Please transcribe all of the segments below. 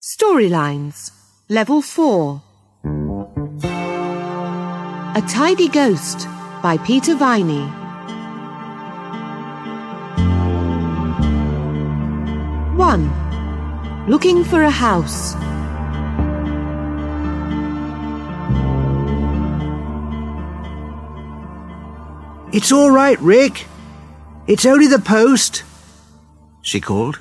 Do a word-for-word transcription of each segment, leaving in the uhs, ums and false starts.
Storylines, Level four. A Tidy Ghost by Peter Viney. one. Looking for a house. "It's all right, Rick. It's only the post," she called.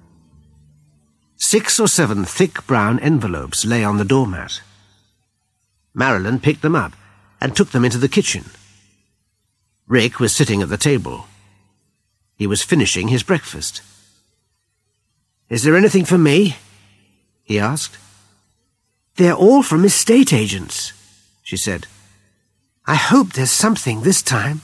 Six or seven thick brown envelopes lay on the doormat. Marilyn picked them up and took them into the kitchen. Rick was sitting at the table. He was finishing his breakfast. "Is there anything for me?" he asked. "They're all from estate agents," she said. "I hope there's something this time."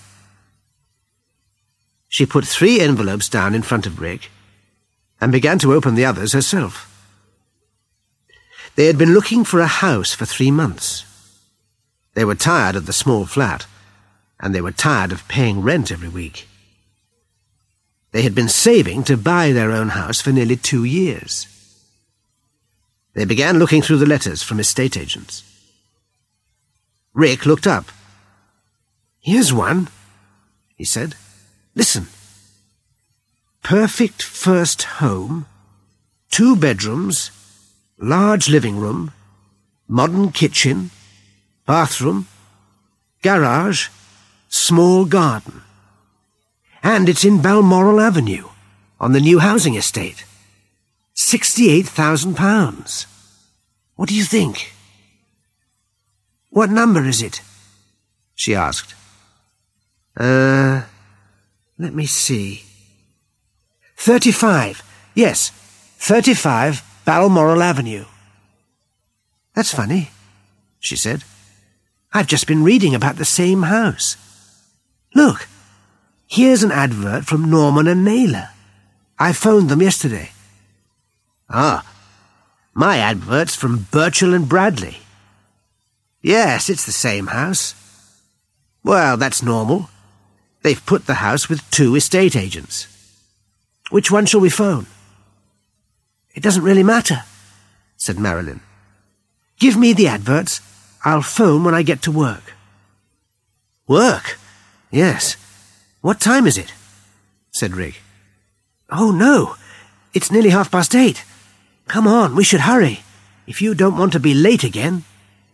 She put three envelopes down in front of Rick and began to open the others herself. They had been looking for a house for three months. They were tired of the small flat, and they were tired of paying rent every week. They had been saving to buy their own house for nearly two years. They began looking through the letters from estate agents. Rick looked up. "Here's one," he said. "Listen. Perfect first home, two bedrooms, large living room, modern kitchen, bathroom, garage, small garden. And it's in Balmoral Avenue, on the new housing estate. Sixty-eight thousand pounds. What do you think?" "What number is it?" she asked. Uh, let me see. Thirty-five. Yes, thirty-five Balmoral Avenue. "That's funny," she said. "I've just been reading about the same house. Look, here's an advert from Norman and Naylor. I phoned them yesterday." "Ah, my advert's from Burchell and Bradley." "Yes, it's the same house." "Well, that's normal. They've put the house with two estate agents." "Which one shall we phone?" "It doesn't really matter," said Marilyn. "Give me the adverts. I'll phone when I get to work." "Work? Yes. What time is it?" said Rick. "Oh, no. It's nearly half past eight. Come on, we should hurry, if you don't want to be late again."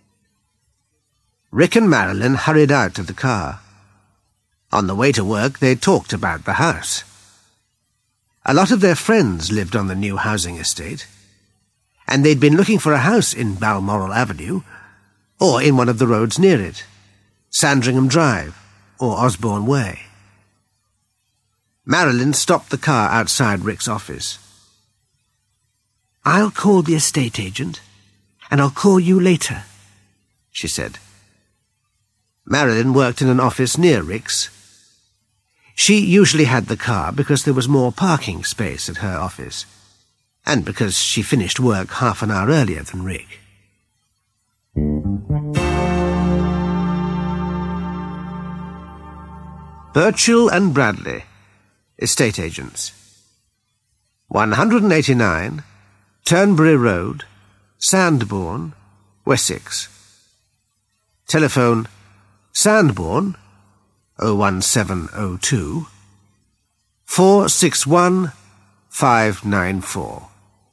Rick and Marilyn hurried out of the car. On the way to work, they talked about the house. A lot of their friends lived on the new housing estate, and they'd been looking for a house in Balmoral Avenue, or in one of the roads near it, Sandringham Drive or Osborne Way. Marilyn stopped the car outside Rick's office. "I'll call the estate agent, and I'll call you later," she said. Marilyn worked in an office near Rick's. She usually had the car because there was more parking space at her office, and because she finished work half an hour earlier than Rick. Burchell and Bradley, estate agents. one eighty-nine, Turnberry Road, Sandbourne, Wessex. Telephone Sandbourne, oh one seven oh two, four six one, five nine four.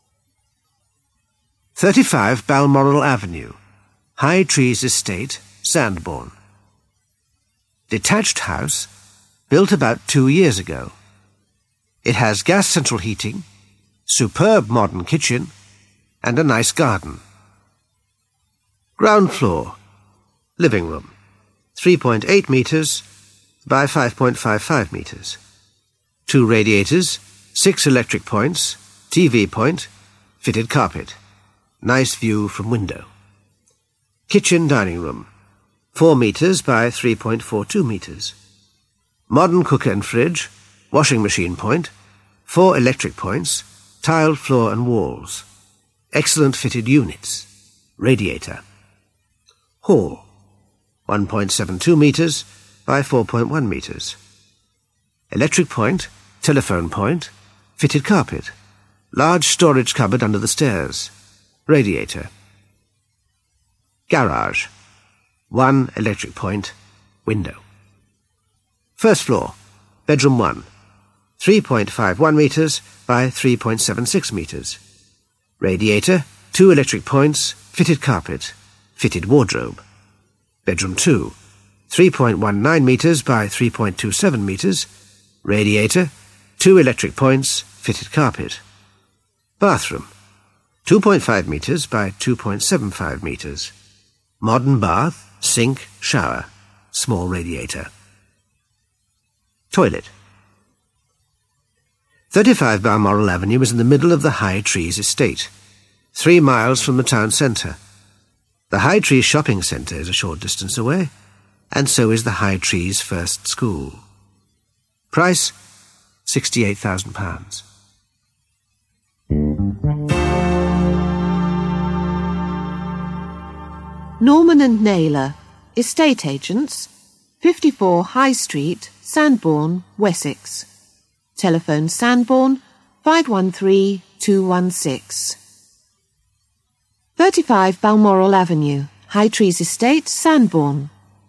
thirty-five Balmoral Avenue, High Trees Estate, Sandbourne. Detached house, built about two years ago. It has gas central heating, superb modern kitchen, and a nice garden. Ground floor, living room, three point eight metres by five point five five metres. Two radiators, six electric points, T V point, fitted carpet. Nice view from window. Kitchen dining room, four metres by three point four two metres. Modern cooker and fridge, washing machine point, four electric points, tiled floor and walls. Excellent fitted units. Radiator. Hall, one point seven two metres by four point one metres. Electric point, telephone point, fitted carpet, large storage cupboard under the stairs, radiator. Garage, one electric point, window. First floor, bedroom one, three point five one metres by three point seven six metres. Radiator, two electric points, fitted carpet, fitted wardrobe. Bedroom two, three point one nine metres by three point two seven metres. Radiator, two electric points, fitted carpet. Bathroom, two point five metres by two point seven five metres. Modern bath, sink, shower, small radiator. Toilet. thirty-five Balmoral Avenue is in the middle of the High Trees estate, three miles from the town centre. The High Trees shopping centre is a short distance away, and so is the High Trees First School. Price, sixty-eight thousand pounds. Norman and Naylor, estate agents, fifty-four High Street, Sandbourne, Wessex. Telephone Sandbourne, five one three two one six. thirty-five Balmoral Avenue, High Trees Estate, Sandbourne.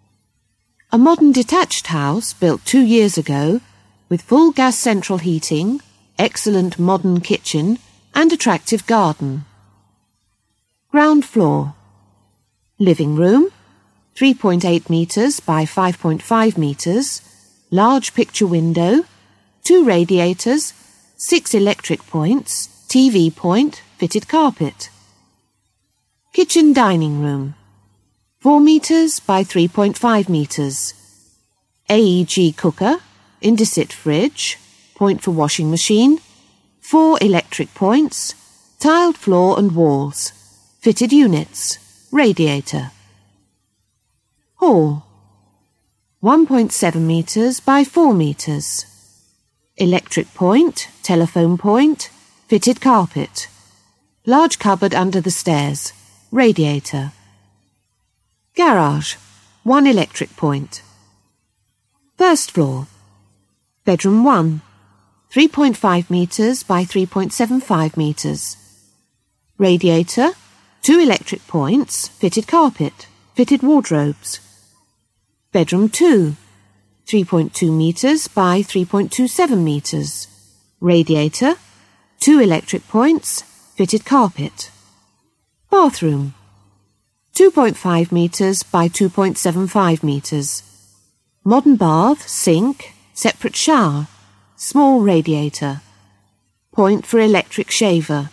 A modern detached house built two years ago with full gas central heating, excellent modern kitchen and attractive garden. Ground floor. Living room, three point eight metres by five point five metres, large picture window, two radiators, six electric points, T V point, fitted carpet. Kitchen dining room, four metres by three point five metres. A E G cooker, Indesit fridge, point for washing machine, four electric points, tiled floor and walls, fitted units, radiator. Hall, one point seven metres by four metres. Electric point, telephone point, fitted carpet. Large cupboard under the stairs, radiator. Garage, one electric point. First floor. Bedroom one, three point five metres by three point seven five metres. Radiator, two electric points, fitted carpet, fitted wardrobes. Bedroom two, three point two metres by three point two seven metres. Radiator, two electric points, fitted carpet. Bathroom, two point five metres by two point seven five metres. Modern bath, sink, separate shower, small radiator. Point for electric shaver.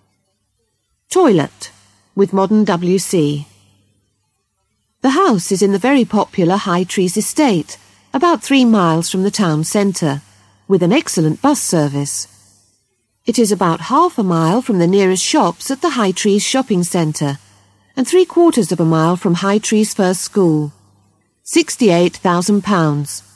Toilet, with modern W C. The house is in the very popular High Trees estate, about three miles from the town centre, with an excellent bus service. It is about half a mile from the nearest shops at the High Trees shopping centre, and three quarters of a mile from High Trees First School. sixty-eight thousand pounds.